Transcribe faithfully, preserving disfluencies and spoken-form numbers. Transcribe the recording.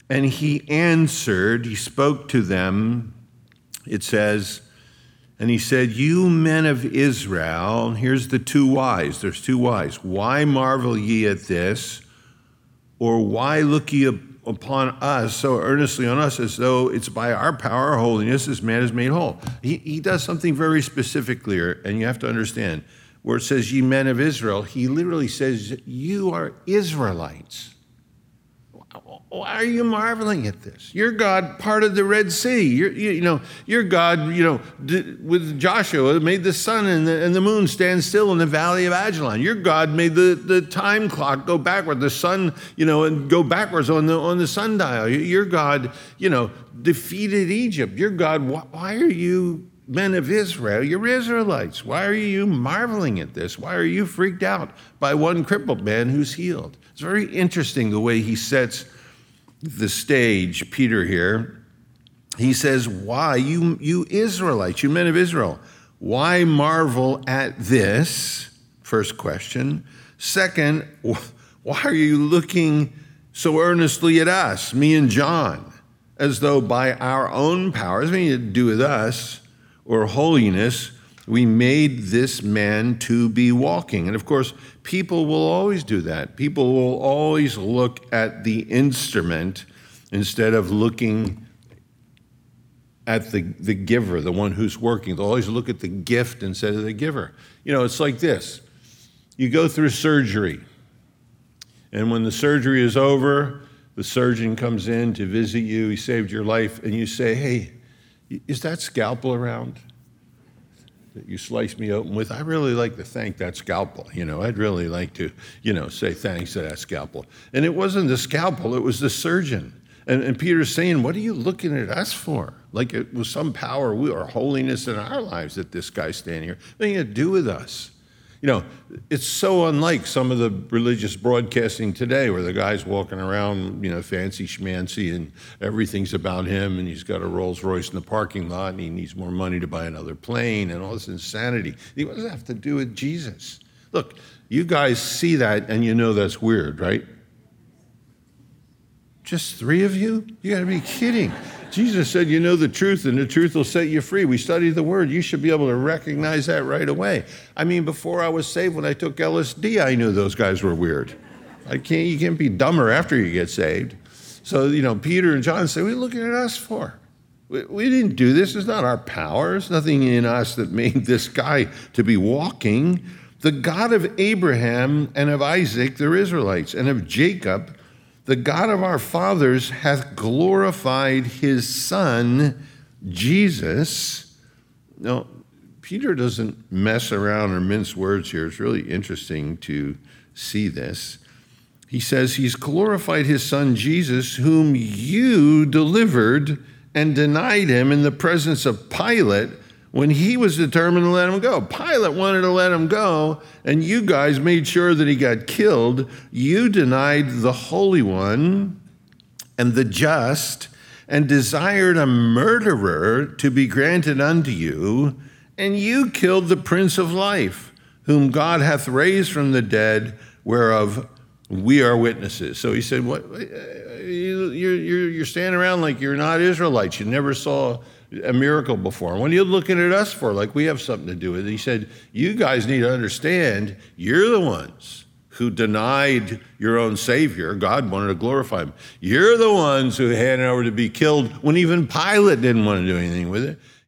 And he answered, he spoke to them, it says, and he said, you men of Israel, here's the two whys, there's two whys. Why marvel ye at this? Or why look ye upon us so earnestly on us as though it's by our power or holiness this man is made whole? He, he does something very specific here, and you have to understand. Where it says, ye men of Israel, he literally says, you are Israelites. Why are you marveling at this? Your God parted the Red Sea. You're, you, you know, your God, you know, did, with Joshua, made the sun and the, and the moon stand still in the valley of Ajalon. Your God made the, the time clock go backward, the sun, you know, and go backwards on the on the sundial. Your God, you know, defeated Egypt. Your God, why, why are you men of Israel? You're Israelites. Why are you marveling at this? Why are you freaked out by one crippled man who's healed? It's very interesting the way he sets the stage, Peter here. He says, why, you, you Israelites, you men of Israel, why marvel at this? First question. Second, why are you looking so earnestly at us, me and John, as though by our own powers, nothing to do with us, or holiness, we made this man to be walking? And of course, people will always do that. People will always look at the instrument instead of looking at the, the giver, the one who's working. They'll always look at the gift instead of the giver. You know, it's like this. You go through surgery, and when the surgery is over, the surgeon comes in to visit you, he saved your life, and you say, hey, is that scalpel around that you sliced me open with? I really like to thank that scalpel. You know, I'd really like to, you know, say thanks to that scalpel. And it wasn't the scalpel, it was the surgeon. And, and Peter's saying, what are you looking at us for? Like it was some power or holiness in our lives that this guy's standing here. Nothing to do with us. You know, it's so unlike some of the religious broadcasting today where the guy's walking around, you know, fancy schmancy and everything's about him and he's got a Rolls Royce in the parking lot and he needs more money to buy another plane and all this insanity. What does that have to do with Jesus? Look, you guys see that and you know that's weird, right? Just three of you? You gotta be kidding. Jesus said, you know the truth, and the truth will set you free. We study the word. You should be able to recognize that right away. I mean, before I was saved, when I took L S D, I knew those guys were weird. I can't, you can't be dumber after you get saved. So, you know, Peter and John say, what are you looking at us for? We, we didn't do this. It's not our power. There's nothing in us that made this guy to be walking. The God of Abraham and of Isaac, they're Israelites, and of Jacob, the God of our fathers hath glorified his son, Jesus. Now, Peter doesn't mess around or mince words here. It's really interesting to see this. He says he's glorified his son, Jesus, whom you delivered and denied him in the presence of Pilate when he was determined to let him go. Pilate wanted to let him go, and you guys made sure that he got killed. You denied the Holy One and the just, and desired a murderer to be granted unto you, and you killed the Prince of Life, whom God hath raised from the dead, whereof we are witnesses. So he said, "What? You're, you're, you're standing around like you're not Israelites. You never saw a miracle before. What are you looking at us for? Like we have something to do with it." He said, you guys need to understand, you're the ones who denied your own Savior. God wanted to glorify him. You're the ones who handed over to be killed when even Pilate didn't want to do anything with it.